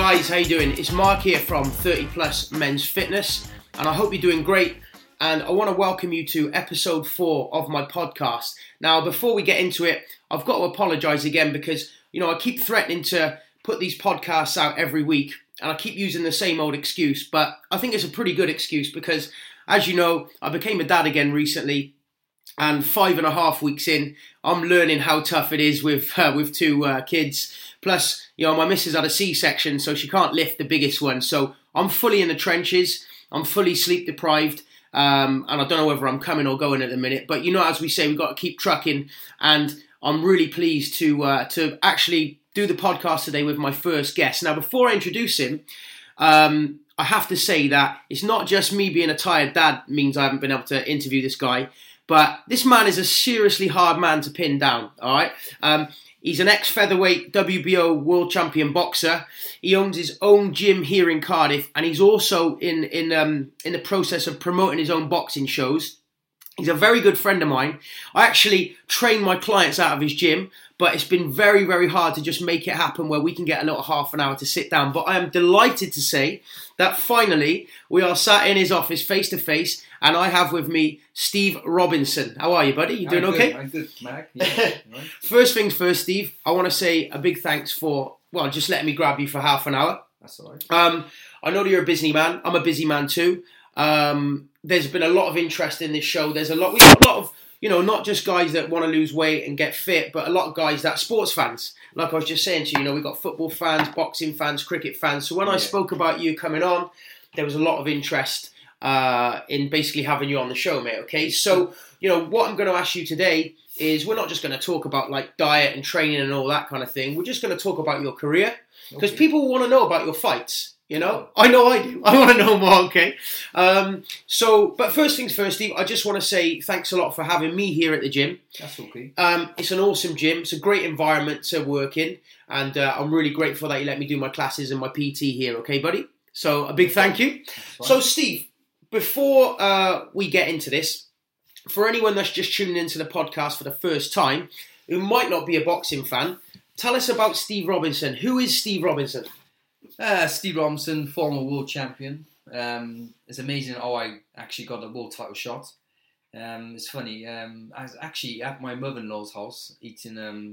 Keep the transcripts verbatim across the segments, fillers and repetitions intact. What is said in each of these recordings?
guys, how you doing? It's Mark here from thirty plus Men's Fitness, and I hope you're doing great. And I want to welcome you to episode four of my podcast. Now, before we get into it, I've got to apologise again because, you know, I keep threatening to put these podcasts out every week, and I keep using the same old excuse, but I think it's a pretty good excuse because, as you know, I became a dad again recently, and five and a half weeks in, I'm learning how tough it is with uh, with two uh, kids. Plus, you know, my missus had a C-section, so she can't lift the biggest one. So I'm fully in the trenches. I'm fully sleep deprived. Um, and I don't know whether I'm coming or going at the minute. But, you know, as we say, we've got to keep trucking. And I'm really pleased to uh, to actually do the podcast today with my first guest. Now, before I introduce him, um, I have to say that it's not just me being a tired dad means I haven't been able to interview this guy. But this man is a seriously hard man to pin down, all right? Um, he's an ex-featherweight W B O world champion boxer. He owns his own gym here in Cardiff, and he's also in in um, in the process of promoting his own boxing shows. He's a very good friend of mine. I actually train my clients out of his gym, but it's been very, very hard to just make it happen where we can get a little half an hour to sit down. But I am delighted to say that finally we are sat in his office face to face, and I have with me Steve Robinson. How are you, buddy? You doing I'm okay? Good. I'm good, Mac. Yeah. Right. First things first, Steve, I want to say a big thanks for, well, just letting me grab you for half an hour. That's all right. Um, I know that you're a busy man. I'm a busy man too. Um, there's been a lot of interest in this show. There's a lot, we've got a lot of, you know, not just guys that want to lose weight and get fit, but a lot of guys that are sports fans. Like I was just saying to you, you know, we've got football fans, boxing fans, cricket fans. So when yeah. I spoke about you coming on, there was a lot of interest uh, in basically having you on the show, mate. Okay, so, you know, what I'm going to ask you today is we're not just going to talk about like diet and training and all that kind of thing. We're just going to talk about your career because okay. people want to know about your fights. You know, I know I do. I want to know more, okay? Um, so, but first things first, Steve, I just want to say thanks a lot for having me here at the gym. That's okay. Um, it's an awesome gym. It's a great environment to work in. And uh, I'm really grateful that you let me do my classes and my P T here, okay, buddy? So, a big thank you. So, Steve, before uh, we get into this, for anyone that's just tuning into the podcast for the first time, who might not be a boxing fan, tell us about Steve Robinson. Who is Steve Robinson? Uh, Steve Robinson, former world champion. Um, it's amazing how I actually got a world title shot. Um, it's funny. Um, I was actually at my mother-in-law's house eating um,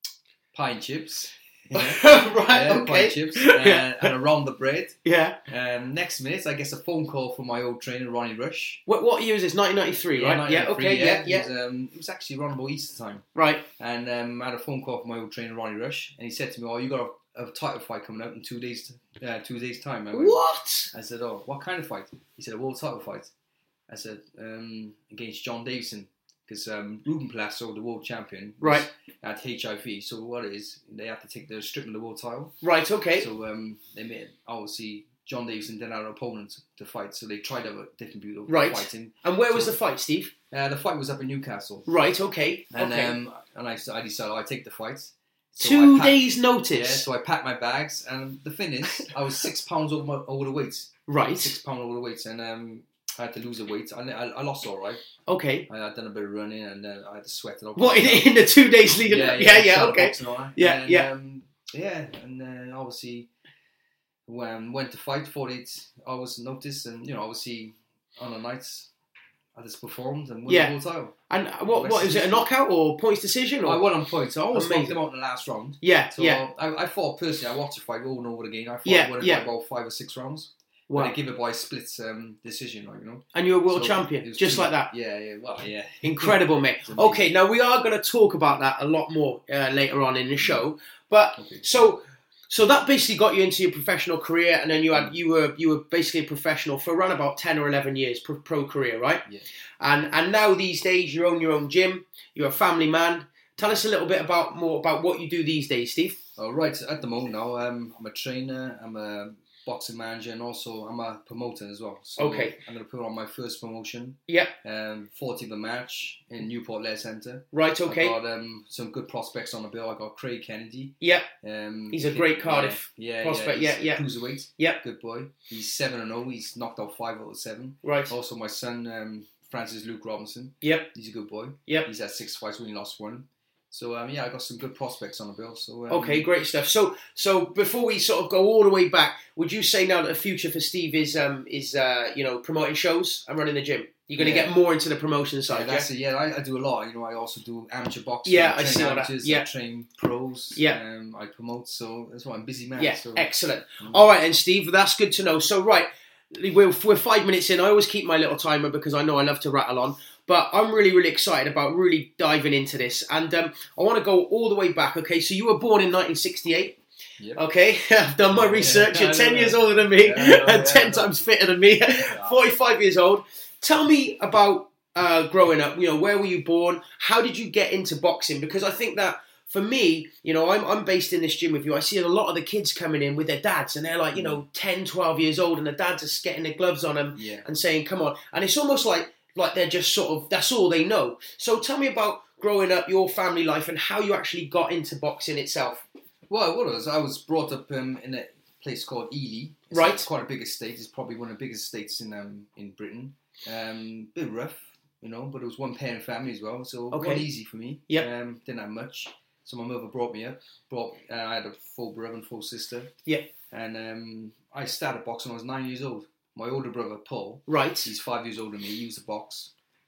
pie and chips. Yeah. right, yeah, okay. Pie and chips uh, yeah. and around the bread. Yeah. Um, next minute, I get a phone call from my old trainer, Ronnie Rush. What, what year is this? nineteen ninety-three, yeah, right? Yeah, okay, yeah, yeah. It was, um, it was actually around about Easter time. Right. And um, I had a phone call from my old trainer, Ronnie Rush, and he said to me, "Oh, you got a a title fight coming out in two days, uh, two days time." I went, what? I said, "Oh, what kind of fight?" He said, "A world title fight." I said, um, "Against John Davison, because um, Ruben Palazzo, the world champion, was, right, had H I V. So what it is, they have to take the strip of the world title. Right. Okay. So um, they made obviously John Davison didn't have an opponent to fight, so they tried to have a different people right. fighting. And where so, was the fight, Steve? Uh, the fight was up in Newcastle. Right. Okay. And okay. um, and I, I decided oh, I take the fight. So Two packed, days' notice. Yeah, so I packed my bags, and the thing is, I was six pounds over my over the weight. Right. Six pounds over the weight, and um, I had to lose the weight. I, I, I lost all right. Okay. I had done a bit of running, and then I had to sweat it up. What in, in the two days leading? Yeah, up? yeah, yeah, yeah okay. Yeah, and, yeah, um, yeah, and then uh, obviously when went to fight, forty-eight hours notice, and you know, obviously on the nights I just performed and won yeah. the whole title. And what, what is it, a knockout or points decision? Or? I won on points. I almost Amazing. knocked them out in the last round. Yeah, so yeah. I, I thought personally, I watched the fight over and over again. I thought yeah, I won it yeah. by about five or six rounds. Wow. But I give it by split um, decision, like, you know. And you're a world so champion, just two, like that. Yeah, yeah, well, yeah. Incredible, mate. Okay, now we are going to talk about that a lot more uh, later on in the show. But okay. so. So that basically got you into your professional career, and then you had you were you were basically a professional for around about ten or eleven years, pro, pro career, right? Yeah. And and now these days you own your own gym. You're a family man. Tell us a little bit about more about what you do these days, Steve. Oh, right. At the moment now, um, I'm a trainer. I'm a boxing manager, and also I'm a promoter as well. So okay. I'm going to put on my first promotion. Yeah. Um, fourteenth of March in Newport Leisure Centre. Right. Okay. I've got um, some good prospects on the bill. I got Craig Kennedy. Yeah. Um, he's a great Cardiff yeah, yeah, prospect. Yeah, yeah, yeah. Cruiserweight. Yeah. Good boy. He's seven and zero. He's knocked out five out of seven. Right. Also, my son um, Francis Luke Robinson. Yep. He's a good boy. Yep. He's had six fights. We only lost one. So um, yeah, I got some good prospects on the bill. So um, okay, great stuff. So so before we sort of go all the way back, would you say now that the future for Steve is um is uh you know promoting shows and running the gym? You're going to Yeah. get more into the promotion Yeah, side, that's yeah? it. Yeah, I, I do a lot. You know, I also do amateur boxing. Yeah, I I train see all that. amateurs, Yeah. I train pros. Yeah. Um, I promote, so that's why I'm a busy man. Yeah, So. excellent. Mm. All right, and Steve, that's good to know. So, right, we're, we're five minutes in. I always keep my little timer because I know I love to rattle on. But I'm really, really excited about really diving into this. And um, I want to go all the way back. Okay, so you were born in nineteen sixty-eight. Yep. Okay, I've done my Yeah, research. yeah, You're ten know, years yeah. older than me Yeah, I know, and yeah, ten I know. times fitter than me. Yeah. forty-five years old. Tell me about uh, growing up. You know, where were you born? How did you get into boxing? Because I think that for me, you know, I'm, I'm based in this gym with you. I see a lot of the kids coming in with their dads and they're like, you know, ten, twelve years old and the dads are getting their gloves on them Yeah. and saying, come on. And it's almost like like they're just sort of, that's all they know. So tell me about growing up, your family life and how you actually got into boxing itself. Well, what was I was brought up um, in a place called Ely. It's Right. It's quite a big estate. It's probably one of the biggest estates in um, in Britain. Um, bit rough, you know, but it was one parent family as well, so it Okay. wasn't easy for me. Yep. Um, didn't have much. So my mother brought me up. Brought uh, I had a full brother and full sister. Yep. And um, I started boxing when I was nine years old. My older brother Paul, Right. he's five years older than me. He used to box,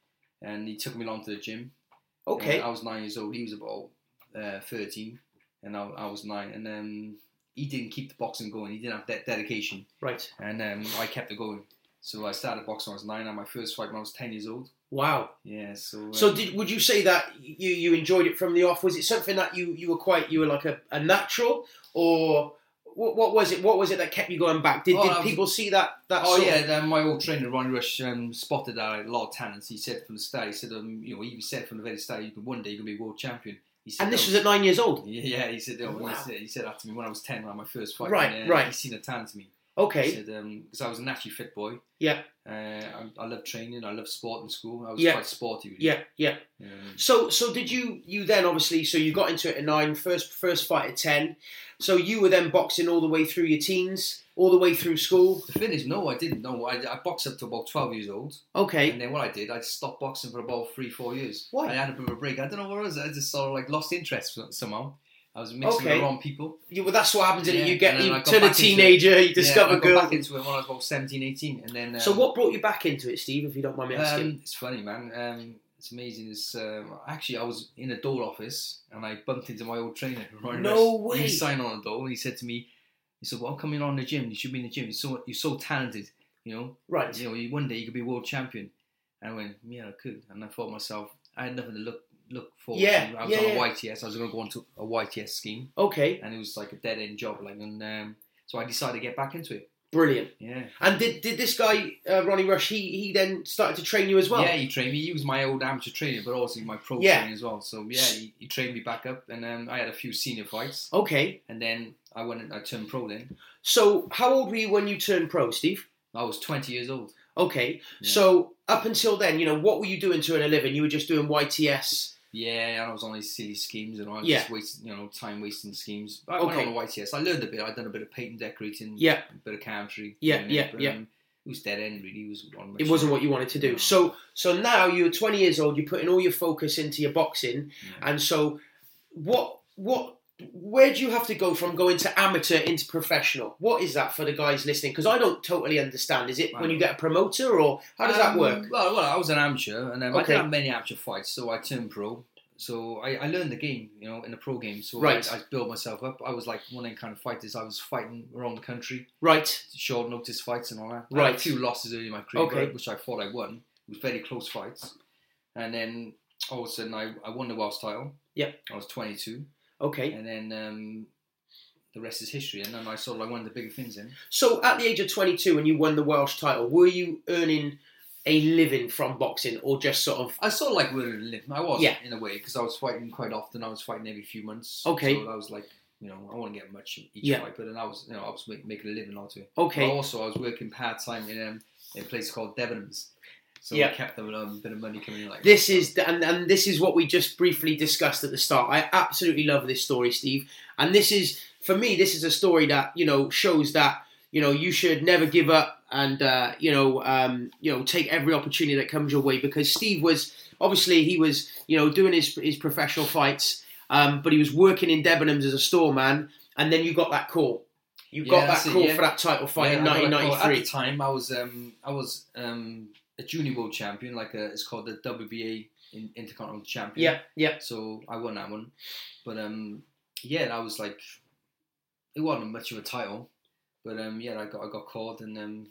and he took me along to the gym. Okay. Uh, I was nine years old. He was about uh, thirteen, and I, I was nine. And um, he didn't keep the boxing going. He didn't have that dedication, Right. and um, I kept it going. So I started boxing when I was nine. I had my first fight when I was ten years old. Wow. Yeah. So. Um, So did would you say that you, you enjoyed it from the off? Was it something that you, you were quite, you were like a, a natural or what, what was it? What was it that kept you going back? Did, Oh, did I was- people see that? that Oh sort yeah, of- then my old trainer Ronnie Rush um, spotted that I had a lot of talents. He said from the start, he said, um, you know, he even said from the very start, you could one day you can be world champion. He said, And this oh, was at nine years old? yeah, he said, oh, Wow. he said, he said that to me when I was ten, when I had my first fight. Right, and, uh, right. He seen a talent in me. Okay. He said, because I was a naturally fit boy. Yeah. Uh, I, I love training. I love sport in school. I was Yeah. quite sporty. Really. Yeah, yeah. Um, So, so did you? You then obviously, so you got into it at nine, first first fight at ten. So you were then boxing all the way through your teens, all the way through school. the thing is, no, I didn't. No, I, I boxed up to about twelve years old, Okay. and then what I did, I stopped boxing for about three, four years. Why? I had a bit of a break. I don't know what it was. I just sort of like lost interest somehow. I was mixing Okay. with the wrong people. You, well, that's what happens. In it. Yeah, You get and then you I got turn a back into it. teenager, you discover yeah, I got girls. back into it when I was about seventeen, eighteen, and then. Um, So what brought you back into it, Steve? If you don't mind me asking. Um, it's funny, man. Um, it's amazing. It's, um, actually, I was in a door office and I bumped into my old trainer. Ronnie No Rush. way. He signed on the door and he said to me, he said, well, I'm coming on the gym. You should be in the gym. You're so, you're so talented, you know. Right. You know, you- one day you could be world champion. And I went, yeah, I could. And I thought to myself, I had nothing to look look forward Yeah, to. I was yeah, on yeah. a Y T S. I was going to go onto a Y T S scheme. Okay. And it was like a dead-end job. Like, and um, so I decided to get back into it. Brilliant. Yeah. And did did this guy uh, Ronnie Rush? He he then started to train you as well. Yeah, he trained me. He was my old amateur trainer, but also my pro Yeah. trainer as well. So yeah, he, he trained me back up, and um, I had a few senior fights, Okay. and then I went and I turned pro. Then So how old were you when you turned pro, Steve? I was twenty years old. Okay. Yeah. So up until then, you know, what were you doing to earn a living? You were just doing Y T S. Yeah, and I was on these silly schemes, and I was Yeah. just wasting, you know, time wasting schemes. I Okay. went on a Y T S. I learned a bit. I'd done a bit of paint decorating, Yeah. a bit of carpentry. Yeah, you know, yeah, but, yeah. Um, it was dead end, really. It was on my It wasn't what you wanted to do. No. So so now you're twenty years old. You're putting all your focus into your boxing, Yeah. and so what what. Where do you have to go from going to amateur into professional? What is that for the guys listening? Because I don't totally understand. Is it when you get a promoter, or how does that Um, work? Well, well, I was an amateur, and um, I Okay. didn't have many amateur fights, so I turned pro. So I, I learned the game, you know, in the pro game. So Right. I, I built myself up. I was like one of the kind of fighters. I was fighting around the country, Right. short notice fights and all that. I had Right. a few losses early in my career, Okay. but- which I thought I won. It was very close fights. And then all of a sudden I, I won the Welsh title. Yep. I was twenty-two. Okay. And then um, the rest is history. And then I sort of like one of the bigger things in. So at the age of twenty-two, when you won the Welsh title, were you earning a living from boxing, or just sort of? I sort of like winning a living. I was, Yeah. in a way, because I was fighting quite often. I was fighting every few months. Okay. So I was like, you know, I want to get much each Yeah. fight, but then I was, you know, I was make, making a living out of it. Okay. But also, I was working part time in, um, in a place called Debenhams. So Yeah. I kept them um, a bit of money coming in. Like This is the, and and this is what we just briefly discussed at the start. I absolutely love this story, Steve. And this is, for me, this is a story that, you know, shows that, you know, you should never give up and uh, you know um, you know take every opportunity that comes your way, because Steve was obviously he was you know doing his his professional fights, um, but he was working in Debenhams as a storeman, and then you got that call. You Yeah, got that's that it, call yeah. for that title fight Yeah, in I got a nineteen call. At ninety-three. the time, I was um, I was um, a junior world champion, like a, it's called the W B A in, Intercontinental Champion. Yeah, yeah. So I won that one, but um, yeah, I was like, it wasn't much of a title, but um, yeah, I got I got called and um,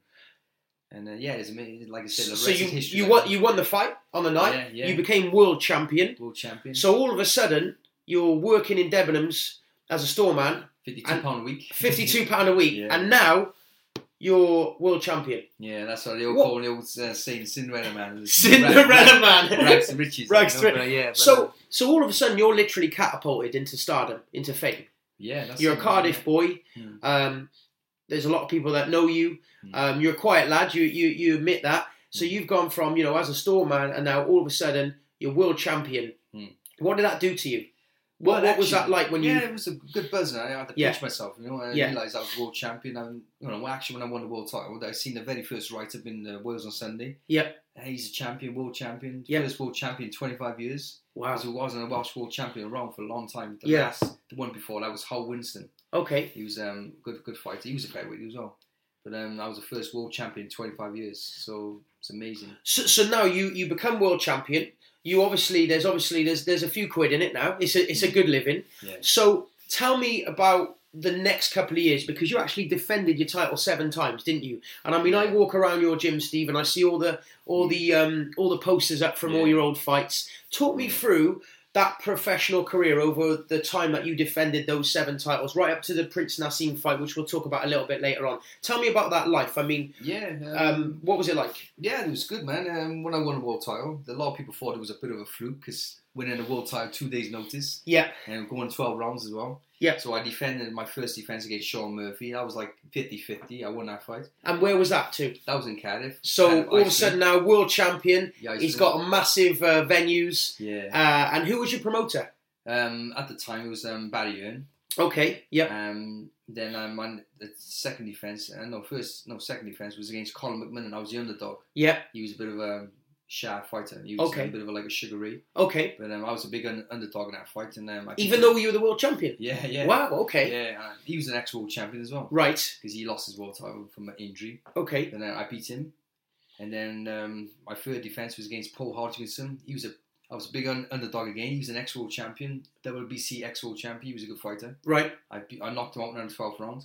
and uh, yeah, it's amazing. Like I said, the So rest you is history. you like won that. you won the fight on the night. Yeah, yeah. You became world champion. World champion. So all of a sudden you're working in Debenhams as a storeman, fifty-two and pound a week. fifty-two pound a week, Yeah. and now you're world champion. Yeah, that's what they all What- call the old uh, saying, Cinderella man. Cinderella man. Rags and riches. Rags you know, to- but, yeah, but, So uh, so all of a sudden you're literally catapulted into stardom, into fame. yeah, that's You're a it, Cardiff yeah. boy. Hmm. Um, there's a lot of people that know you. Hmm. Um, you're a quiet lad. You you you admit that. So Hmm. you've gone from, you know, as a storeman, and now all of a sudden you're world champion. Hmm. What did that do to you? What, Well, what was that actually, like when yeah, you? it was a good buzz. I had to Yeah. pinch myself, you know. I Yeah. realised I was world champion. And you know, actually, when I won the world title, I seen the very first write-up in the Wales on Sunday. Yeah. Hey, he's a champion, world champion, Yeah. first world champion in twenty-five years. Wow. Because there wasn't a Welsh world champion around for a long time. The Yeah. last, the one before that was Hal Winston. Okay. He was um good, good fighter. He was a featherweight as well. But um, I was the first world champion in twenty-five years. So it's amazing. So, so now you, you become world champion. You obviously there's obviously there's there's a few quid in it now. It's a it's a good living. Yeah. So tell me about the next couple of years, because you actually defended your title seven times, didn't you? And I mean, I Yeah. walk around your gym, Steve, and I see all the all the um, all the posters up from all Yeah. your old fights. Talk me Yeah. through that professional career over the time that you defended those seven titles, right up to the Prince Nassim fight, which we'll talk about a little bit later on. Tell me about that life. I mean, Yeah. um, what was it like? Yeah, it was good, man. Um, when I won a world title, a lot of people thought it was a bit of a fluke because winning a world title two days' notice Yeah, and going twelve rounds as well. Yeah. So I defended my first defense against Sean Murphy. I was like fifty-fifty. I won that fight. and where was that to? That was in Cardiff. So Cardiff, all of a Iceland. sudden now world champion. Yeah, He's Iceland. got massive uh, venues. Yeah. Uh, and who was your promoter? Um, at the time, it was um, Barry Earn. Okay, yep. Um, then um, my the second defense, uh, no, first, no, second defense was against Colin McMillan. I was the underdog. Yep. He was a bit of a sharp fighter. He was Okay. a bit of a, like a Sugar Ray. Okay. But um, I was a big un- underdog in that fight. And um, I Even beat him. though you were the world champion? Yeah, yeah. Wow, okay. Yeah, uh, he was an ex-world champion as well. Right. Because he lost his world title from an injury. Okay. Then uh, I beat him. And then um, my third defense was against Paul Hodgkinson. He was a I was a big un- underdog again. He was an ex-world champion, W B C ex-world champion. He was a good fighter. Right. I be- I knocked him out in the twelfth round.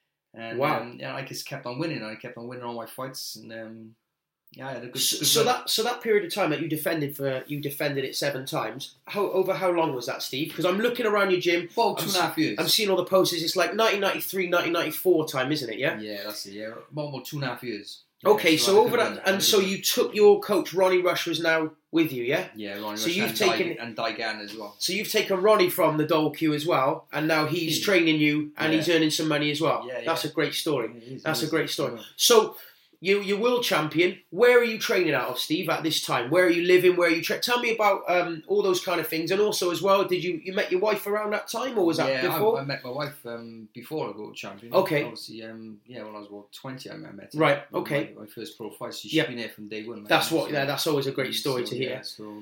And Wow. um, yeah, I just kept on winning. I kept on winning all my fights, and um, yeah, I had a good. So, good so run. that so that period of time that you defended for you defended it seven times. How over how long was that, Steve? Because I'm looking around your gym. about I'm two and a half years. I'm seeing all the posters. It's like nineteen ninety-three, nineteen ninety-four time, isn't it? Yeah. Yeah, that's it. Yeah, about, about two and a half years. Okay, Yeah, so I had a over good that, run. I had and a so good you run. took your coach Ronnie Rush was now with you, yeah. Yeah, Ronnie so Rush you've and taken- Di- and Digan as well. So you've taken Ronnie from the Dole Q as well, and now he's Yeah. training you, and Yeah. he's earning some money as well. Yeah, That's yeah. a great story. Yeah, it is, That's it a is. great story. Yeah. So, you, you're world champion. Where are you training out of, Steve, at this time? Where are you living? Where are you tra- Tell me about um, all those kind of things. And also, as well, did you you met your wife around that time, or was that yeah, before? I, I met my wife um, before I got champion. Okay. Obviously, um, yeah, when I was about twenty, I met her. Right, My- okay. My, my first pro fight. She's Yep. been there from day one. like, That's what. so- Yeah, that's always a great story so, to hear. Yeah, so,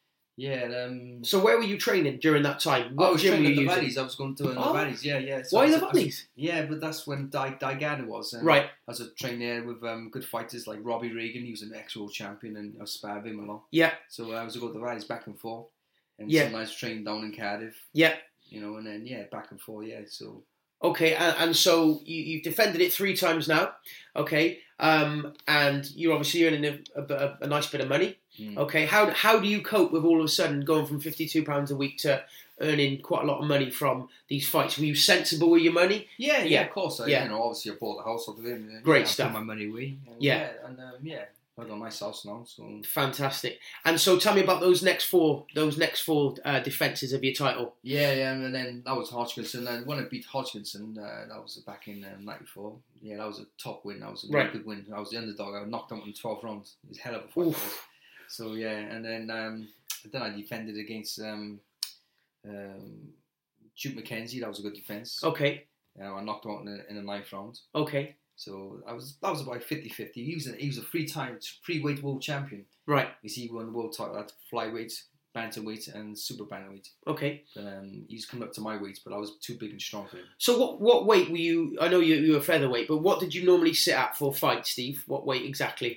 yeah, um, So, where were you training during that time? I What was gym were training you at the using? valleys. I was going to the Oh. valleys. Yeah, yeah. So Why I was- the I was- valleys? Yeah, but that's when Di Digana was. And Right. I was a trained there with um, good fighters like Robbie Reagan. He was an ex-world champion, and I sparred with him a lot. Yeah. So I was to go to the valleys back and forth, and Yeah. sometimes train down in Cardiff. Yeah. You know, and then yeah, back and forth. Yeah, so. Okay, and, and so you, you've defended it three times now. Okay, um, and you're obviously earning a, a, a nice bit of money. Mm. Okay, how how do you cope with all of a sudden going from fifty-two pounds a week to earning quite a lot of money from these fights? Were you sensible with your money? Yeah, yeah, Yeah. of course. I, Yeah. You know, obviously I bought the house off of him. and, Great yeah, I stuff. Put my money away. And, Yeah. and um, yeah, I got a nice house now. So Fantastic. And so tell me about those next four those next four uh, defences of your title. yeah, yeah, and then that was Hodgkinson. And when I beat Hodgkinson, uh, that was back in um, ninety-four. Yeah, that was a top win. That was a really Right. good win. I was the underdog. I knocked him out in twelve rounds. It was a hell of a fight. that Oof. was. So yeah, and then um, then I defended against um, um, Duke McKenzie. That was a good defence. Okay, Uh, I knocked him out in the, in the ninth round. okay, So I was that was about fifty-fifty. He was a, he was a three time three weight world champion. right. Because he won the world title at flyweight, bantamweight and super bantamweight. Okay. Um, he's come up to my weight, but I was too big and strong for him. So what what weight were you? I know you you were featherweight, but what did you normally sit at for fight, Steve? What weight exactly?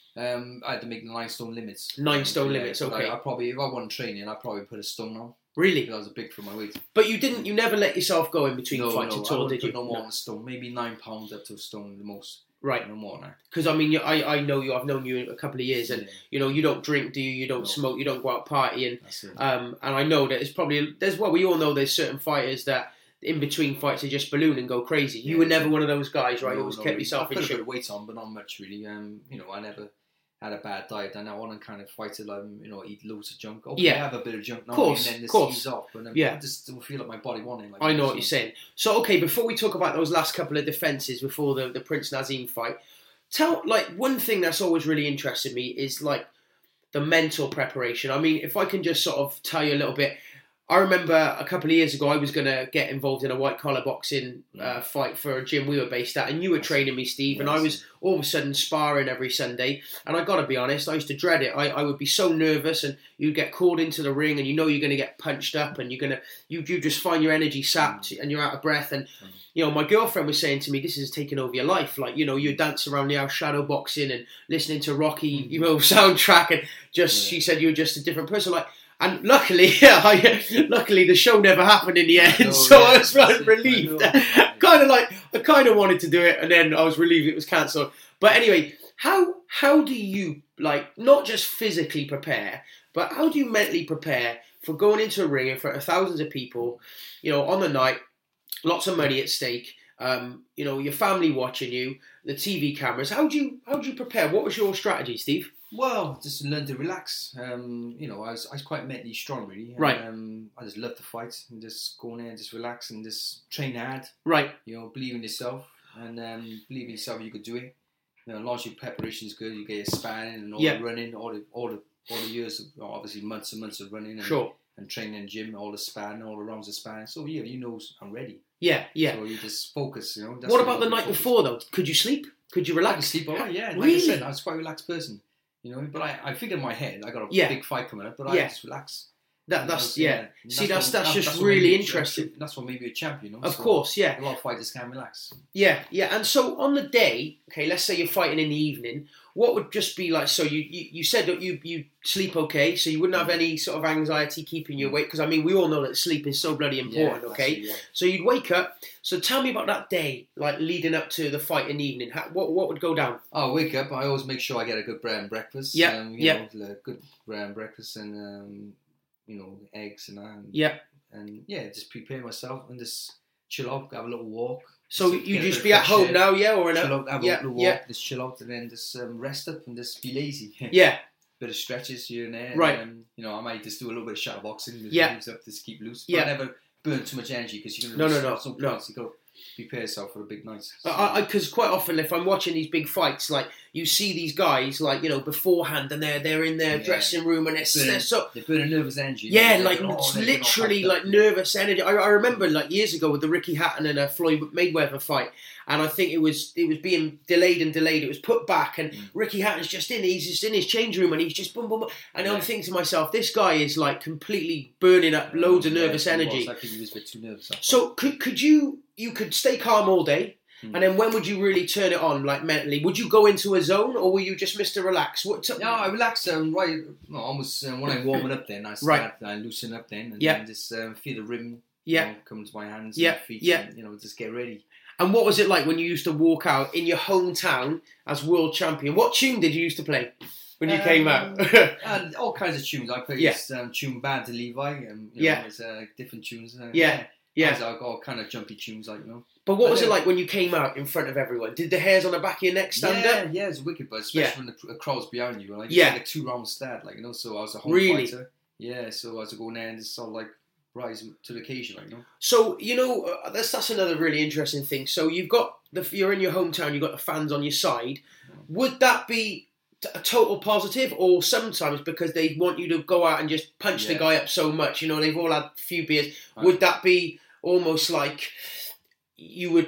Um, I had to make the nine stone limits. Nine stone yeah, limits. Okay. I, I probably, if I wasn't training, I'd probably put a stone on. Really? Because I was a big for my weight. But you didn't. You never let yourself go in between no, fights no, at I all, did put you? No more No. than a stone. Maybe nine pounds up to a stone the most. Right. No more than that. Because I mean, you- I I know you. I've known you a couple of years, and Yeah. you know you don't drink, do you? You don't No. smoke. You don't go out partying. That's it. Um, and I know that it's probably there's well, we all know there's certain fighters that in between fights they just balloon and go crazy. You Yeah, were never one of those guys, right? No, You always no, kept really. yourself I in put a shape. bit of weight on, but not much really. Um, you know, I never had a bad diet. I want to kind of fight till I'm, you know, eat loads of junk. Okay, Yeah. I have a bit of junk now Course, and then this course. ease off. But um, Yeah. I just don't feel like my body wanting. Like I know that, what you're saying. So okay, before we talk about those last couple of defences before the the Prince Nazim fight, tell like one thing that's always really interested me is like the mental preparation. I mean, if I can just sort of tell you a little bit. I remember a couple of years ago I was going to get involved in a white collar boxing uh, fight for a gym we were based at, and you were training me, Steve, and I was all of a sudden sparring every Sunday, and I got to be honest, I used to dread it. I, I would be so nervous, and you get called into the ring, and you know you're going to get punched up, and you're going to you you just find your energy sapped, and you're out of breath, and you know my girlfriend was saying to me, this is taking over your life, like you know you dance around the house shadow boxing and listening to Rocky, you know soundtrack, and just Yeah. she said you're just a different person, like. And luckily, yeah, I, luckily the show never happened in the end, know, so yeah. I was like, I relieved. know. kind of like I kind of wanted to do it, and then I was relieved it was cancelled. But anyway, how how do you like not just physically prepare, but how do you mentally prepare for going into a ring in front of thousands of people, you know, on the night, lots of money at stake, um, you know, your family watching you, the T V cameras. How do you how do you prepare? What was your strategy, Steve? Well, just learn to relax. Um, you know, I was I was quite mentally strong, really. And, Right. Um, I just love to fight and just go in there and just relax and just train hard. Right. You know, believe in yourself and um, believe in yourself. You could do it. You know, as long as your preparation is good, you get your sparring and all Yeah. the running, all the all the all the years, of, well, obviously months and months of running and, Sure. and training in the gym, all the sparring, all the rounds of sparring. So yeah, you know, I'm ready. Yeah. Yeah. So you just focus. You know. That's What you about the gotta night focus. before though? Could you sleep? Could you I relax? can sleep all right, yeah. Like Really? I said, I was quite a relaxed person. You know, but I, I figured in my head I got a Yeah. big fight coming up, but Yeah. I just relax. That And that's I- yeah. See, that's what- that's just what really made me- interesting. That's what made me a champion, you know. Of So course, yeah. a lot of fighters can relax. Yeah, yeah. And so on the day, okay, let's say you're fighting in the evening, what would just be like, so you, you, you said that you, you sleep okay, so you wouldn't have any sort of anxiety keeping you awake, because I mean, we all know that sleep is so bloody important, Yeah, okay? that's it, yeah. So you'd wake up, so tell me about that day, like leading up to the fight in the evening. How, what what would go down? I wake up. I always make sure I get a good bread and breakfast. Yeah, um, you yeah. know, a good bread and breakfast and um, you know, eggs and that. And, Yeah. and yeah, just prepare myself and just chill out, have a little walk. So Just you get a just bit be of at fresh home air, now, yeah? Or in Chill a, out, have yeah, a little walk, yeah, just chill out and then just um, rest up and just be lazy. yeah, Bit of stretches here and there. Right. And, um, you know, I might just do a little bit of shadow boxing. Just Yeah. moves up, just keep loose. But Yeah. I never burn too much energy because you're No, going to no, no, lose some no. points. You've got to prepare yourself for a big night. So, because quite often if I'm watching these big fights, like you see these guys, like you know, beforehand, and they're they're in their Yeah. dressing room, and it's Burn- they're so they burn a nervous energy. yeah, They're like all- it's they're all literally hyped like up. nervous energy. I, I remember like years ago with the Ricky Hatton and a Floyd Mayweather fight, and I think it was it was being delayed and delayed. It was put back, and Mm. Ricky Hatton's just in. He's just in his change room, and he's just boom, boom, boom. And I'm Yeah. thinking to myself, this guy is like completely burning up loads of Yeah, nervous he was. energy. I think he was a bit too nervous. So could could you you could stay calm all day? Hmm. And then when would you really turn it on, like mentally? Would you go into a zone, or were you just Mister Relax? What? T- No, I relax um, right, no, almost um, when I'm warming up. Then I start, I loosen up. Then and Yeah. then just um, feel the rim. Yeah. You know, come to my hands. Yeah, And feet. yeah. And, you know, just get ready. And what was it like when you used to walk out in your hometown as world champion? What tune did you used to play when you Um, came out? And all kinds of tunes. I played Yeah. this um, tune Bad to Levi. And, you Yeah. know, there's uh, different tunes. Uh, Yeah, yeah. I've got all kind of jumpy tunes, like you know. But what was I it know. like when you came out in front of everyone? Did the hairs on the back of your neck stand yeah, up? Yeah, it's wicked, but especially Yeah. when the, the crowd's behind you. Like, Yeah. it's like a two round start, like, you know, so I was a home Really? fighter. Yeah, so I was going there and just sort of like rise to the occasion, like, you know. So you know uh, that's that's another really interesting thing. So you've got the you're in your hometown. You've got the fans on your side. Would that be t- a total positive, or sometimes because they want you to go out and just punch the Yeah. guy up so much? You know, they've all had a few beers. Right. Would that be almost like you would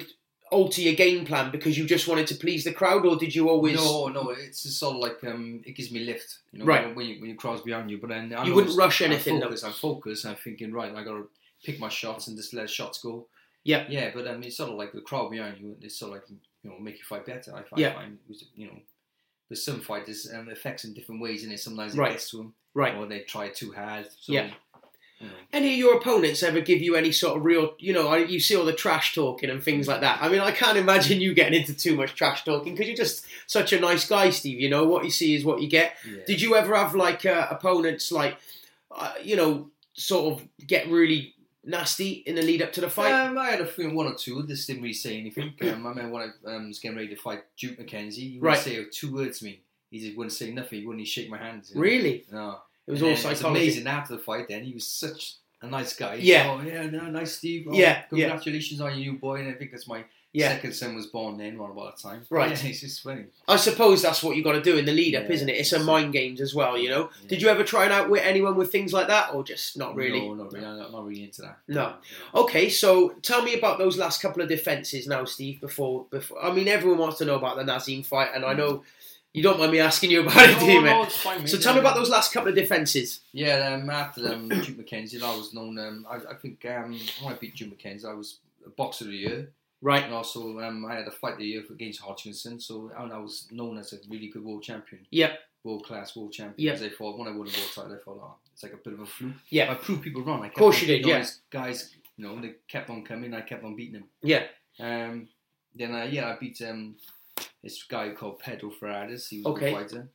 alter your game plan because you just wanted to please the crowd, or did you always? No, no, it's just sort of like um, it gives me lift, you know, right. when you when you cross behind you. But then I you wouldn't rush I'm anything. Focused, no. I'm focused. I'm thinking, right, I got to pick my shots and just let shots go. Yeah, yeah. But um, it's sort of like the crowd behind you. It's sort of like, you know, make you fight better. I find, yeah. I find you know, but some fighters um, affects in different ways, and it sometimes it right. gets to them, right, or they try too hard. So, yeah. You know. Any of your opponents ever give you any sort of real, you know, you see all the trash talking and things like that. I mean, I can't imagine you getting into too much trash talking because you're just such a nice guy, Steve. You know, what you see is what you get. Yeah. Did you ever have like uh, opponents like, uh, you know, sort of get really nasty in the lead up to the fight? Um, I had a few, one or two. This didn't really say anything. um, I remember when I um, was getting ready to fight Duke McKenzie, he wouldn't right. say two words to me. He just wouldn't say nothing. He wouldn't even shake my hand. You know? Really? No. It was and all then, psychology. It was amazing after the fight. Then he was such a nice guy. Yeah. Oh yeah, no, nice Steve. Oh, yeah. Congratulations yeah. on your new boy. And I think that's my yeah. second son was born then, around about that time. Right. Yeah, it's just funny. I suppose that's what you got to do in the lead up, yeah, isn't it? It's a mind games as well, you know. Yeah. Did you ever try and outwit anyone with things like that, or just not really? No, not really. I'm not, not really into that. No. Okay, so tell me about those last couple of defences now, Steve. Before, before, I mean, everyone wants to know about the Naseem fight, and I know you don't mind me asking you about it, no, do you, no, mate? it's fine, mate. So tell me about those last couple of defences. Yeah, um, after um, Duke McKenzie, I was known. Um, I, I think um, when I beat Duke McKenzie, I was a boxer of the year. Right. And also, um, I had a fight of the year against Hodgkinson, so and I was known as a really good world champion. Yep. World class world champion. Yep. Because I thought when I won the world title, I thought, oh, it's like a bit of a fluke. Yeah. I proved people wrong. I kept of course on, you did. know, Yeah. Guys, you know, they kept on coming. I kept on beating them. Yeah. Um. Then uh, yeah, I beat um this guy called Pedro Ferradas. He was okay. a good fighter.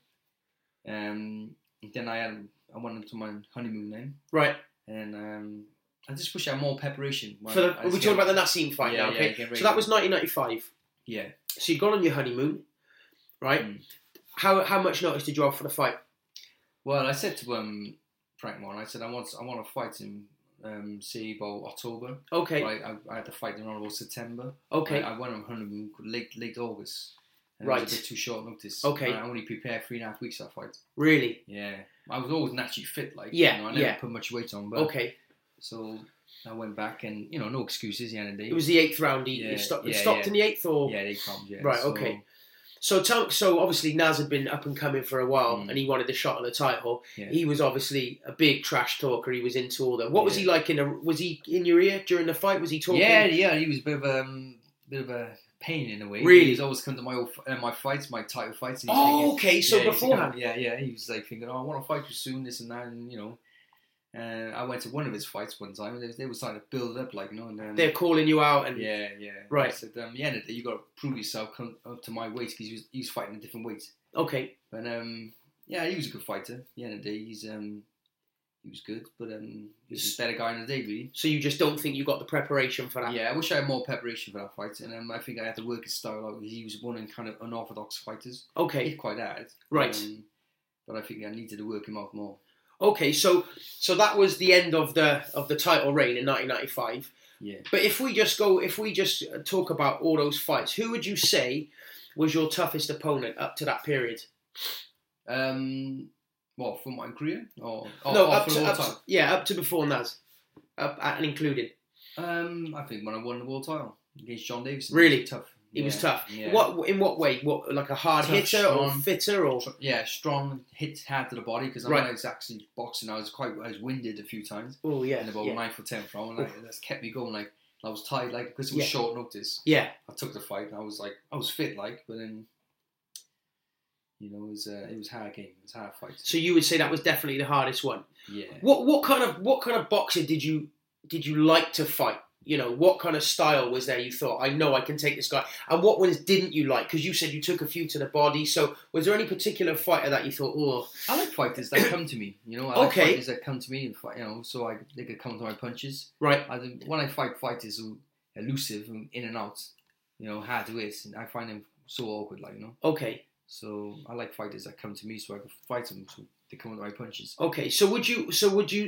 Um. Then I had I went into my honeymoon then. Right. And um. I just wish I had more preparation. For the, we're talking about the Naseem fight yeah, now, okay? Yeah, so that was nineteen ninety-five. Yeah. So you got on your honeymoon, right? Mm. How how much notice did you have for the fight? Well, I said to um Frank Warren, I said I want I want to fight in um say about October. Okay. Right. I, I had to fight in around September. Okay. I, I went on honeymoon late late August. And right. It was a bit too short notice. Okay. I only prepared three and a half weeks for that fight. Really? Yeah. I was always naturally fit, like yeah. You know, I never yeah. put much weight on. But okay. So I went back and, you know, no excuses the end of the day. It was the eighth round. He, yeah, he stopped, yeah, stopped yeah. in the eighth, or yeah, eighth round. Yeah. Right. So, okay. So tell, so obviously Naz had been up and coming for a while, mm. and he wanted the shot at the title. Yeah. He was obviously a big trash talker. He was into all that. What was yeah. he like in a? Was he in your ear during the fight? Was he talking? Yeah, yeah. He was a bit of a um, bit of a pain in a way. Really? He was always come to my old, uh, my fights, my title fights. And oh, thinking, okay. So yeah, beforehand. Yeah, yeah. He was like thinking, "Oh, I want to fight you soon," this and that, and you know. And I went to one of his fights one time, and they, they were starting to build up, like, you know. And then, they're calling you out, and yeah, yeah. Right. I said, um, yeah, you got to prove yourself, come up to my weight, because he was, he was fighting a different weight. Okay. But um, yeah, he was a good fighter. At the end of the day, he's um, he was good, but um, he was a better guy in the day, really. So you just don't think you got the preparation for that? Yeah, I wish I had more preparation for that fight, and um, I think I had to work his style out. He was one of kind of unorthodox fighters. Okay. He's quite hard. Right. Um, but I think I needed to work him out more. Okay, so so that was the end of the of the title reign in nineteen ninety-five. Yeah. But if we just go, if we just talk about all those fights, who would you say was your toughest opponent up to that period? Um, what, for my career? Or, or no, or up for to, the up world to title? yeah, up to before Naz, up and including. Um, I think when I won the world title against John Davison. Really? It was tough. He yeah. was tough. Yeah. What in what way? What like a hard Tough, hitter or strong. fitter or? Yeah, strong, hit hard to the body, because Right. when I was actually boxing, I was quite, I was winded a few times. Oh yeah. In about yeah. ninth or tenth round, and like, that's kept me going. Like, I was tired, like, because it was Yeah. short notice. Yeah. I took the fight, and I was like, I was fit, like, but then, you know, it was uh, it was hard game, it was hard fight. So you would say that was definitely the hardest one. Yeah. What what kind of what kind of boxer did you did you like to fight? You know, what kind of style was there you thought, I know I can take this guy? And what ones didn't you like? Because you said you took a few to the body. So was there any particular fighter that you thought, oh... I like fighters that come to me, you know. I like Okay. fighters that come to me, and fight, you know, so I they could come to my punches. Right. I think when I fight fighters who are elusive and in and out, you know, hard to hit, and I find them so awkward, like, you know. Okay. So I like fighters that come to me so I can fight them, so they come to my punches. Okay. So would you... So would you...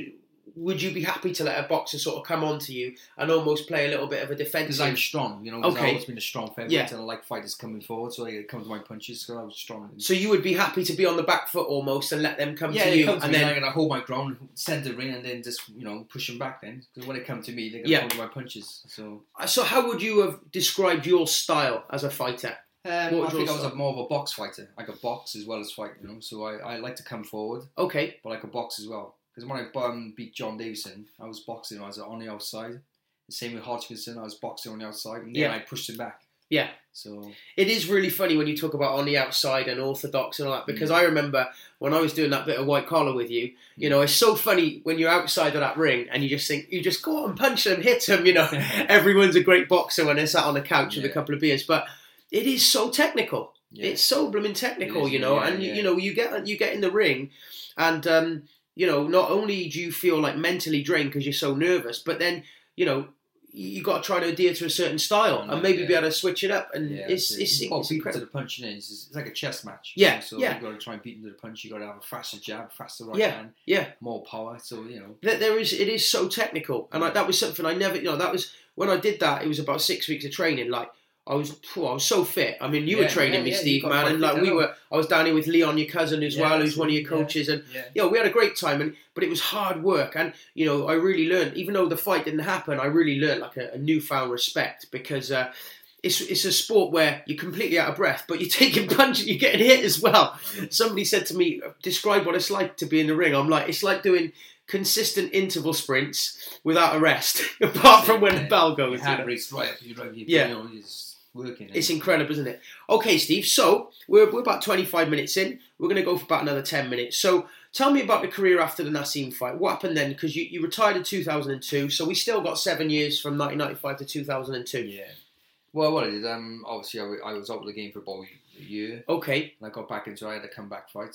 would you be happy to let a boxer sort of come onto you and almost play a little bit of a defensive? Because I'm strong, you know. Because Okay. I've always been a strong favourite, Yeah. and I like fighters coming forward, so they come to my punches. So I was strong. So you would be happy to be on the back foot almost and let them come yeah, to they you, come to and me, then and I'm gonna hold my ground, centre ring, and then just you know push them back. Then because when they come to me, they're gonna Yeah. come to my punches. So. So how would you have described your style as a fighter? Um, What I was think your I was style? a, more of a box fighter. I could box as well as fight, you know. So I, I like to come forward, Okay, but I could box as well. Because when I um, beat John Davison, I was boxing. I was on the outside. The same with Hodgkinson. I was boxing on the outside, and then Yeah. I pushed him back. yeah. So It is really funny when you talk about on the outside and orthodox and all that, because Mm. I remember when I was doing that bit of white collar with you, you know, it's so funny when you're outside of that ring and you just think, you just go out and punch them, hit them, you know. Everyone's a great boxer when they're sat on the couch with a Yeah. couple of beers, but it is so technical. yeah. It's so blooming technical, It is, you know, yeah, and yeah. you know, you get you get in the ring and, um, you know, not only do you feel like mentally drained because you're so nervous, but then, you know, you got to try to adhere to a certain style I know, and maybe yeah. be able to switch it up, and Yeah, it's that's it's, it. Well, it's beating incredible. to the punch, you know, it's, it's like a chess match. Yeah, So yeah. you've got to try and beat them to the punch. You've got to have a faster jab, faster right Yeah, hand, yeah. more power. So you know, There there is, it is so technical, and I, Yeah. that was something I never, you know, that was when I did that. It was about six weeks of training. Like I was, phew, I was so fit. I mean, you were Yeah, training yeah, me, yeah, you Steve, got man, quite and fit, like I we know. were. I was down here with Leon, your cousin, as Yeah, well, who's one of your absolutely, yeah, coaches, and yeah. you know, we had a great time, and but it was hard work, and you know, I really learned. Even though the fight didn't happen, I really learned like a, a newfound respect because. Uh, It's, it's a sport where you're completely out of breath, but you're taking punches, you're getting hit as well. Somebody said to me, describe what it's like to be in the ring. I'm like, it's like doing consistent interval sprints without a rest, apart from when the bell goes. Your you heart know. rate's right up. You're right. You Yeah. know, it's working. It's incredible, isn't it? Okay, Steve, so we're, we're about twenty-five minutes in. We're going to go for about another ten minutes. So tell me about the career after the Nassim fight. What happened then? Because you, you retired in two thousand two, so we still got seven years from nineteen ninety-five to two thousand two. Yeah. Well, what I did, um, obviously I, w- I was out of the game for about a year, Okay. and I got back into. I had a comeback fight.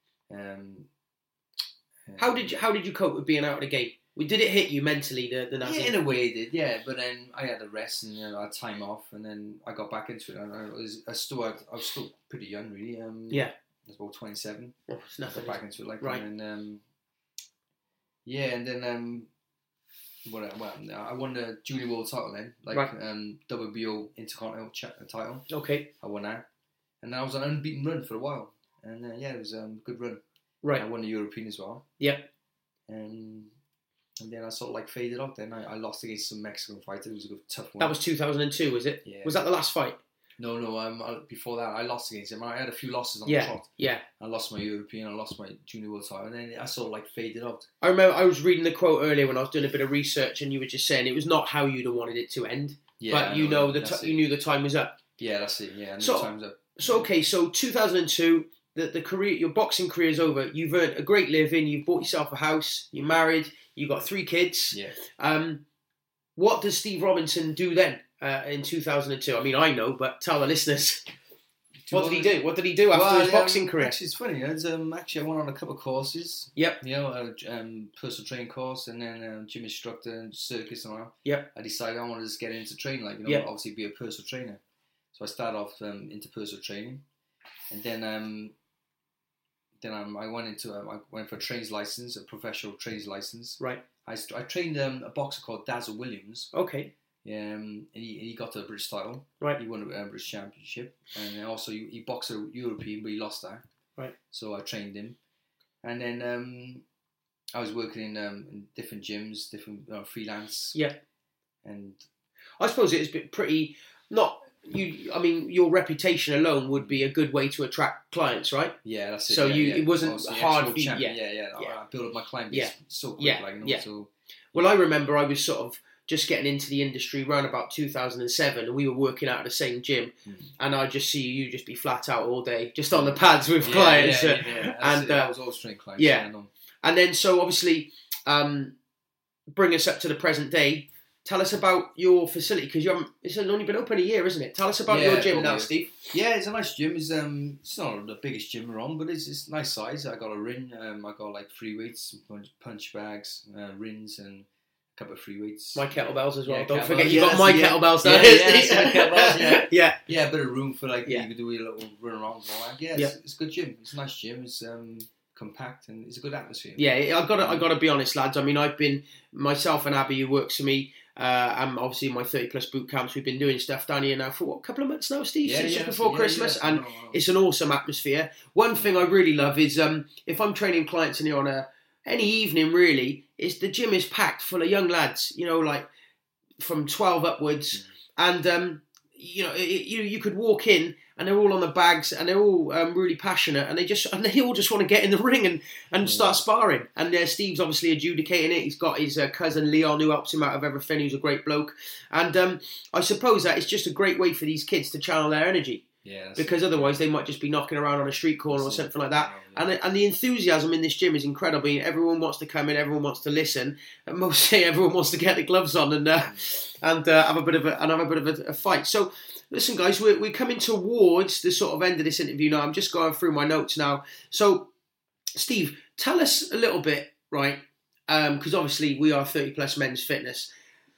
Um, How did you how did you cope with being out of the game? Did it hit you mentally, the, the Nassim? Yeah, in a way it did, yeah. But then I had a rest and you know, I had time off, and then I got back into it. And I was, I still, had, I was still pretty young, really. Um, Yeah. I was about twenty-seven. Oh, it's I nothing. got back into it, like, Right. and um, yeah, and then um, what? I- Well, I won the junior world title then, like Right. um, W B O Intercontinental cha- title. Okay. I won that, and then I was on an unbeaten run for a while, and uh, yeah, it was a um, good run. Right. I won the European as well. Yep. And and then I sort of like faded out. Then I, I lost against some Mexican fighter. It was a good, tough one. That was two thousand two, was it? Yeah. Was that the last fight? No, no. Um, I, before that, I lost against him. I had a few losses on Yeah. the trot. Yeah. I lost my European. I lost my junior world title, and then I sort of like faded out. I remember I was reading the quote earlier when I was doing a bit of research, and you were just saying it was not how you'd have wanted it to end, Yeah, I but you know the that's t- it. you knew the time was up. Yeah, that's it. Yeah, and So- the time's up. So okay, so two thousand two, the the career, your boxing career is over. You've earned a great living. You've bought yourself a house. You're married. You got three kids. Yeah. Um, what does Steve Robinson do then uh, in two thousand two? I mean, I know, but tell the listeners. What did he do? What did he do after Well, his um, boxing career? Actually, it's funny. It's, um, actually, I went on a couple of courses. Yep. You know, a um, personal training course, and then um, gym instructor and circus and all that. Yep. I decided I wanted to just get into training, like you know, Yep. obviously be a personal trainer. So I started off um, into personal training, and then um, then um, I went into um, I went for a trains license, a professional trains license. Right. I, st- I trained um, a boxer called Dazzle Williams. Okay. Um, and he, he got to a British title. Right. He won a uh, British Championship, and also he, he boxed a European, but he lost that. Right. So I trained him, and then um, I was working in, um, in different gyms, different uh, freelance. Yeah. And I suppose it's been pretty not you. I mean, your reputation alone would be a good way to attract clients, right? yeah, that's it. So yeah, you- yeah. it wasn't Also, the hard actual for you- champion, yeah. yeah, yeah. Yeah. I, I built up my client base Yeah. so quick, Yeah, like you know, yeah. so. Well, I remember I was sort of just getting into the industry around about two thousand seven, and we were working out at the same gym, Mm. and I just see you just be flat out all day, just on the pads with Yeah, clients. yeah, uh, yeah, yeah. That's and, it. uh, I was always training clients. yeah. I know. And then, so obviously, um, bring us up to the present day. Tell us about your facility, because you haven't. It's only been open a year, isn't it? Tell us about Yeah, your gym now, probably. Steve. Yeah, it's a nice gym. It's um, it's not the biggest gym around, but it's it's nice size. I got a ring. Um, I got like free weights, punch, punch bags, uh, rings, and a couple of free weights. My kettlebells as well. Yeah, Don't kettlebells. forget, you Yeah, got my yeah. kettlebells Yeah, down yeah, here. that's my kettlebells, yeah. yeah. Yeah, a bit of room for like Yeah. you could do a little run around and all that. Yeah, Yeah. it's, it's a good gym. It's a nice gym. It's um, compact, and it's a good atmosphere. Yeah, I got to I got to be honest, lads. I mean, I've been myself and Abby, who works for me. Uh, and obviously in my thirty plus boot camps, we've been doing stuff down here now for what, a couple of months now, Steve, yeah, since yeah, just before yeah, Christmas, yeah. and oh, oh. it's an awesome atmosphere. One thing I really love is um, if I'm training clients in here on a any evening, really, is the gym is packed full of young lads, you know, like from twelve upwards, mm. and um, you know, it, you you could walk in and they're all on the bags and they're all um, really passionate, and they just and they all just want to get in the ring and, and yeah. start sparring. And uh, Steve's obviously adjudicating it. He's got his uh, cousin Leon, who helps him out of everything. Who's a great bloke, and um, I suppose that it's just a great way for these kids to channel their energy. Yeah, because otherwise they might just be knocking around on a street corner or something like that. And the, and the enthusiasm in this gym is incredible. Everyone wants to come in, everyone wants to listen, and mostly everyone wants to get the gloves on and uh, and uh, have a bit of a and have a bit of a, a fight. So listen, guys, we're we're coming towards the sort of end of this interview now. I'm just going through my notes now. So, Steve, tell us a little bit, right? Because um, obviously we are thirty plus Men's Fitness.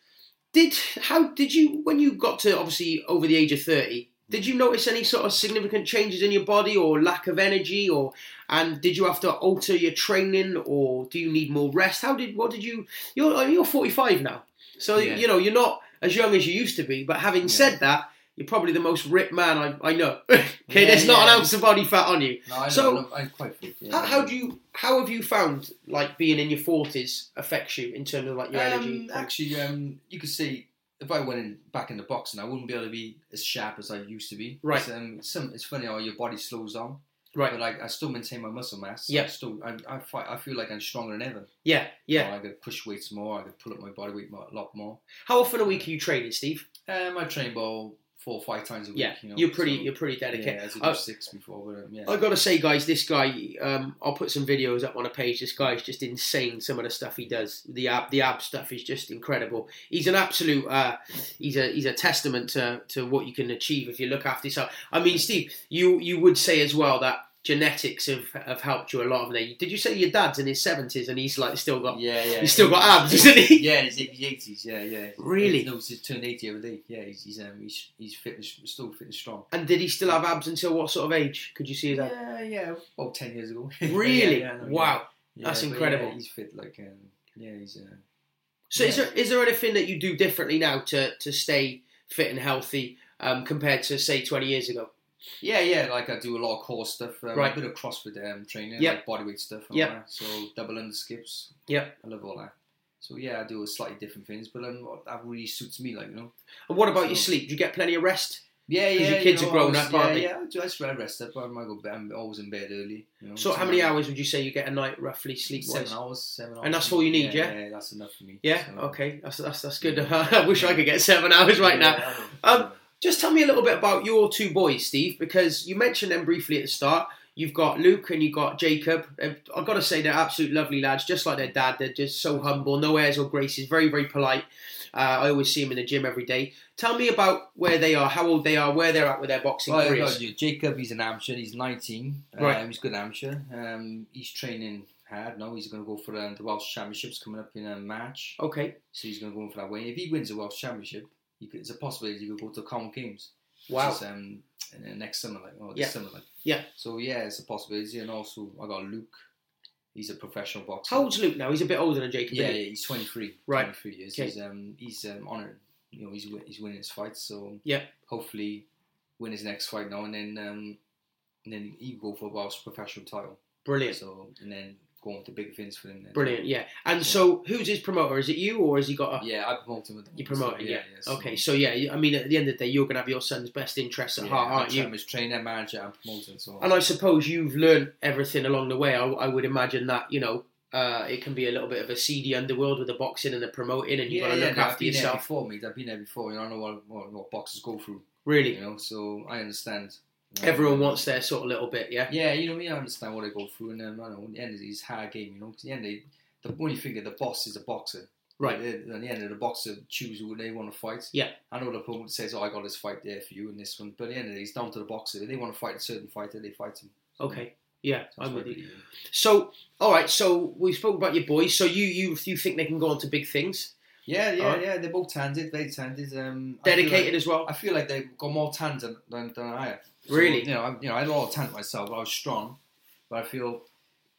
Did how did you when you got to obviously over the age of thirty? Did you notice any sort of significant changes in your body or lack of energy, or and did you have to alter your training, or do you need more rest? How did what did you? You're you're forty-five now, so yeah. you know you're not as young as you used to be. But having yeah. said that, you're probably the most ripped man I, I know. okay, yeah, there's not yeah. an ounce of body fat on you. No, I so know, I'm quite fit. Yeah. How, how do you? How have you found like being in your forties affects you in terms of like your um, energy? Actually, um, you could see. If I went in, back in the boxing, I wouldn't be able to be as sharp as I used to be. Right. It's, um, it's, some, it's funny how your body slows down. Right. But like, I still maintain my muscle mass. Yeah. I still, I, I, fight, I feel like I'm stronger than ever. Yeah. Yeah. You know, I could push weights more. I could pull up my body weight more, a lot more. How often a week are you training, Steve? Um, I train about four or five times a week. Yeah. You know, you're pretty. so, you're pretty dedicated. Yeah, I did uh, six before. But, um, yeah. I got to say, guys, this guy. Um, I'll put some videos up on a page. This guy is just insane. Some of the stuff he does. The ab, the ab stuff is just incredible. He's an absolute. Uh, he's a he's a testament to to what you can achieve if you look after yourself. I mean, Steve, you you would say as well that genetics have, have helped you a lot. Of that. Did you say your dad's in his seventies and he's like still got? Yeah, yeah. He's still got abs, isn't he? Yeah, he's in his eighties. Yeah, yeah. Really? No, he's turned eighty every day. Yeah, he's he's um, he's, he's fit and, still fit and strong. And did he still have abs until what sort of age? Could you see that? Yeah, yeah. About ten years ago. Really? yeah, yeah, no, wow, yeah. that's yeah, incredible. Yeah, he's fit. Like, um, yeah, he's. Uh, so, yeah. is there is there anything that you do differently now to to stay fit and healthy um, compared to say twenty years ago? Yeah, yeah, like I do a lot of core stuff, um, right. a bit of CrossFit um, training, yep. like bodyweight stuff, and yep. all that. So double under skips. Yeah, I love all that. So yeah, I do slightly different things, but um, that really suits me, like you know. And what about so, your sleep? Do you get plenty of rest? Yeah, yeah. Your kids you know, are grown was, up, yeah, aren't they? Yeah, I do. I swear I rest up. I might go bed. I'm always in bed early. You know, so, how many hours would you say you get a night, roughly, sleep-wise? Seven hours. Seven hours. And that's all you need, yeah? Yeah, yeah that's enough for me. Yeah. So, okay. That's that's that's good. I wish I could get seven hours right yeah, now. Um. Just tell me a little bit about your two boys, Steve, because you mentioned them briefly at the start. You've got Luke and you've got Jacob. I've got to say they're absolute lovely lads, just like their dad. They're just so humble, no airs or graces, very, very polite. Uh, I always see them in the gym every day. Tell me about where they are, how old they are, where they're at with their boxing well, careers. No, Jacob, he's an amateur. He's nineteen. Right. Um, he's a good amateur. Um, he's training hard now. He's going to go for um, the Welsh Championships coming up in uh, March. Okay. So he's going to go in for that way. If he wins the Welsh Championship, you could, it's a possibility he could go to the Common Games. Wow. Which is, um, in the next summer, like, oh, this yeah. summer, like. Yeah. So yeah, it's a possibility. And also, I got Luke. He's a professional boxer. How old's Luke now? He's a bit older than Jacob. Yeah, isn't yeah, he? he's twenty-three. Right. twenty-three years. Okay. He's um, he's um, honoured. You know, he's he's winning his fights. So yeah, hopefully, win his next fight now, and then um, and then he go for a Welsh professional title. Brilliant. So and then go on to big things for him. Then. Brilliant. Yeah. And so, who's his promoter? Is it you, or has he got a? Yeah, I promote him. With you promote so, him. Yeah. Yeah. yeah so, okay. So yeah, I mean, at the end of the day, you're gonna have your son's best interests at yeah, heart, aren't you? I'm his trainer, manager, and promoter. So. And I suppose you've learned everything along the way. I, I would imagine that you know. Uh, it can be a little bit of a seedy underworld with the boxing and the promoting, and you've yeah, got to yeah, look no, after I've been yourself. There before me, I've been there before. You know, I know what, what, what boxers go through. Really, you know, so I understand. Everyone um, wants their sort of little bit, yeah. Yeah, you know me. I understand what they go through, and um, I know at the end of it, it's a hard game. You know, because the end, they, the when you figure the boss is a boxer, right? At the end of the boxer choose who they want to fight. Yeah, I know the opponent says, "Oh, I got this fight there for you," and this one, but at the end of it, it's down to the boxer. If they want to fight a certain fighter, they fight him. So, okay. Yeah, so I'm with you. really, So, all right. So we spoke about your boys. So you you you think they can go on to big things? Yeah, yeah, right. yeah. They're both talented, very talented. Um, Dedicated like, as well. I feel like they've got more talent than, than, than I have. So, really? You know, I, you know, I had a lot of talent myself. I was strong, but I feel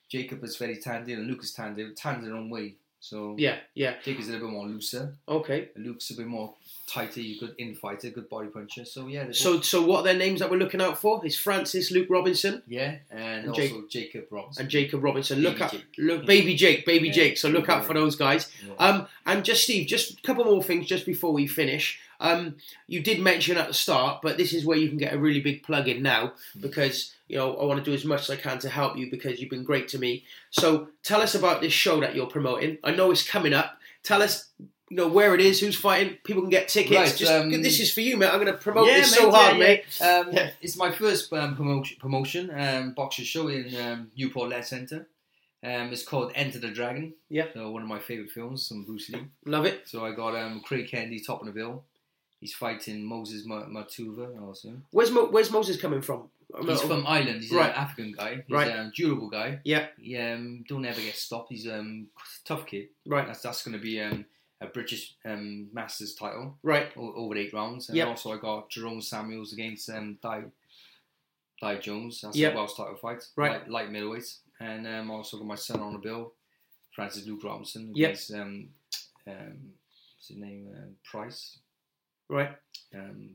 Jacob is very talented and Luke is talented, talented their own way. So yeah, yeah. Jacob's a little bit more looser. Okay. Luke's a bit more tighter, good infighter, good body puncher. So yeah. So so what are their names that we're looking out for? Is Francis Luke Robinson? Yeah, and, and also Jake, Jacob Robinson. And Jacob Robinson. Look baby at look, baby Jake, baby yeah. Jake. So look out for those guys. Yeah. Um, and just Steve, just a couple more things just before we finish. Um, you did mention at the start, but this is where you can get a really big plug in now because you know I want to do as much as I can to help you because you've been great to me. So tell us about this show that you're promoting. I know it's coming up. Tell us, you know, where it is, who's fighting. People can get tickets. Right, Just, um, this is for you, mate. I'm going to promote yeah, this mate, so hard, yeah, mate. Yeah. Um, yeah. It's my first um, promotion, promotion um, boxer show in um, Newport Lead Centre. Um, it's called Enter the Dragon. Yeah. So one of my favourite films, from Bruce Lee. Love it. So I got um, Craig Kennedy top of the bill. He's fighting Moses Matuva also. Where's Mo- Where's Moses coming from? He's from Ireland. He's right. an African guy. He's right. a durable guy. Yeah. He um, don't ever get stopped. He's a um, tough kid. Right. That's that's going to be um, a British um, Masters title. Right. O- over eight rounds. And yep. also I got Jerome Samuels against um, Di, Di Jones. That's yep. a Welsh title fight. Right. Light, light middleweight. And um, also got my son on the bill, Francis Luke Robinson yep. against um, um, what's his name? Um, Price. Right. Um,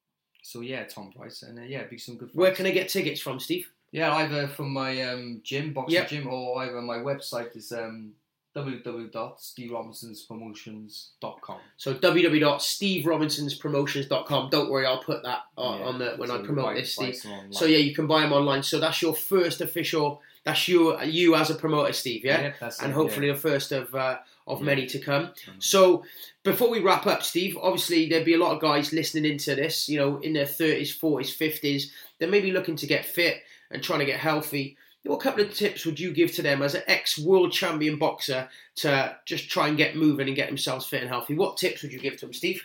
so yeah, Tom Price, and uh, yeah, it'd be some good fights. Where can I get tickets from, Steve? Yeah, either from my um, gym, boxing yep. gym, or either my website is um, w w w dot steve robinsons promotions dot com. So w w w dot steve robinsons promotions dot com. Don't worry, I'll put that on, yeah. on the when so I promote buy, this, Steve. So yeah, you can buy them online. So that's your first official. That's you, you as a promoter, Steve. Yeah, yeah that's and it, hopefully yeah. the first of uh, of yeah. many to come. Mm-hmm. So before we wrap up, Steve, obviously there'd be a lot of guys listening into this. You know, in their thirties, forties, fifties. They're maybe looking to get fit and trying to get healthy. What couple of tips would you give to them as an ex-world champion boxer to just try and get moving and get themselves fit and healthy? What tips would you give to them, Steve?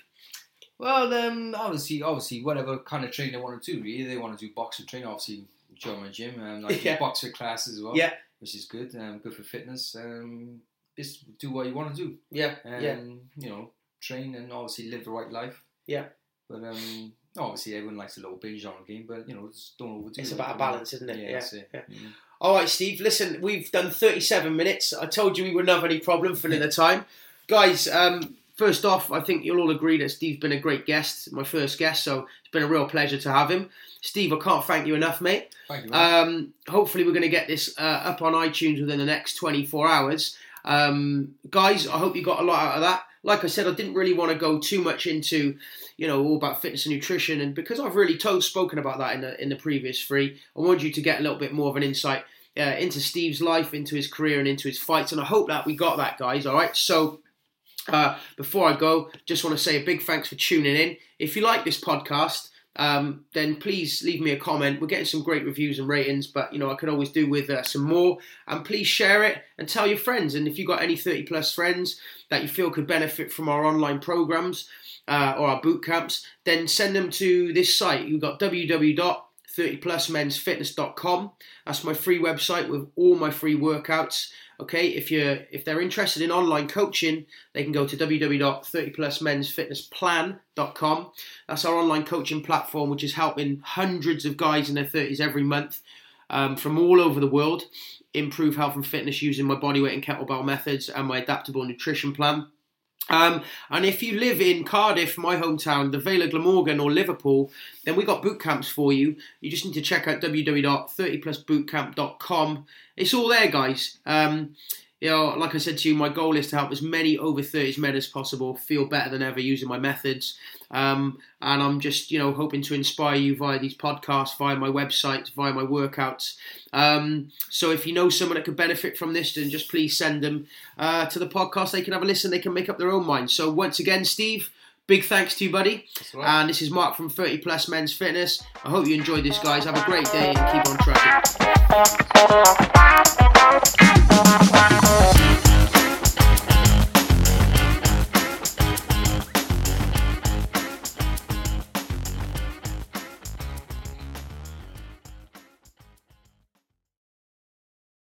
Well, um, obviously, obviously, whatever kind of training they want to do, really. They want to do boxing training, obviously, join my gym. Um, like yeah. box fit classes as well, yeah. which is good. Um, good for fitness. Um, just do what you want to do. Yeah, and, yeah. you know, train and obviously live the right life. Yeah. But um, obviously, everyone likes a little binge on a game, but you know, just don't overdo it. It's about a balance, isn't it? Yeah. yeah. That's it. yeah. Mm-hmm. All right, Steve. Listen, we've done thirty-seven minutes. I told you we wouldn't have any problem filling the time, guys. Um, first off, I think you'll all agree that Steve's been a great guest, my first guest. So it's been a real pleasure to have him. Steve, I can't thank you enough, mate. Thank you. Um, hopefully, we're going to get this uh, up on iTunes within the next twenty-four hours. Um, guys, I hope you got a lot out of that. Like I said, I didn't really want to go too much into, you know, all about fitness and nutrition, and because I've really told, spoken about that in the in the previous three, I wanted you to get a little bit more of an insight uh, into Steve's life, into his career, and into his fights, and I hope that we got that, guys. All right, so uh, before I go, just want to say a big thanks for tuning in. If you like this podcast, um, then please leave me a comment. We're getting some great reviews and ratings, but you know I could always do with uh, some more. And please share it and tell your friends. And if you've got any thirty plus friends that you feel could benefit from our online programs uh, or our boot camps, then send them to this site. You've got w w w dot thirty plus mens fitness dot com. That's my free website with all my free workouts. Okay, if you're if they're interested in online coaching, they can go to w w w dot thirty plus mens fitness plan dot com. That's our online coaching platform, which is helping hundreds of guys in their thirties every month um, from all over the world improve health and fitness using my bodyweight and kettlebell methods and my adaptable nutrition plan. Um, and if you live in Cardiff, my hometown, the Vale of Glamorgan or Liverpool, then we got boot camps for you. You just need to check out w w w dot thirty plus boot camp dot com. It's all there, guys. Um, you know, like I said to you, my goal is to help as many over thirties men as possible feel better than ever using my methods. Um, and I'm just, you know, hoping to inspire you via these podcasts, via my website, via my workouts. Um, so if you know someone that could benefit from this, then just please send them uh, to the podcast. They can have a listen. They can make up their own mind. So once again, Steve, big thanks to you, buddy. That's right. And this is Mark from thirty plus Men's Fitness. I hope you enjoyed this, guys. Have a great day and keep on tracking.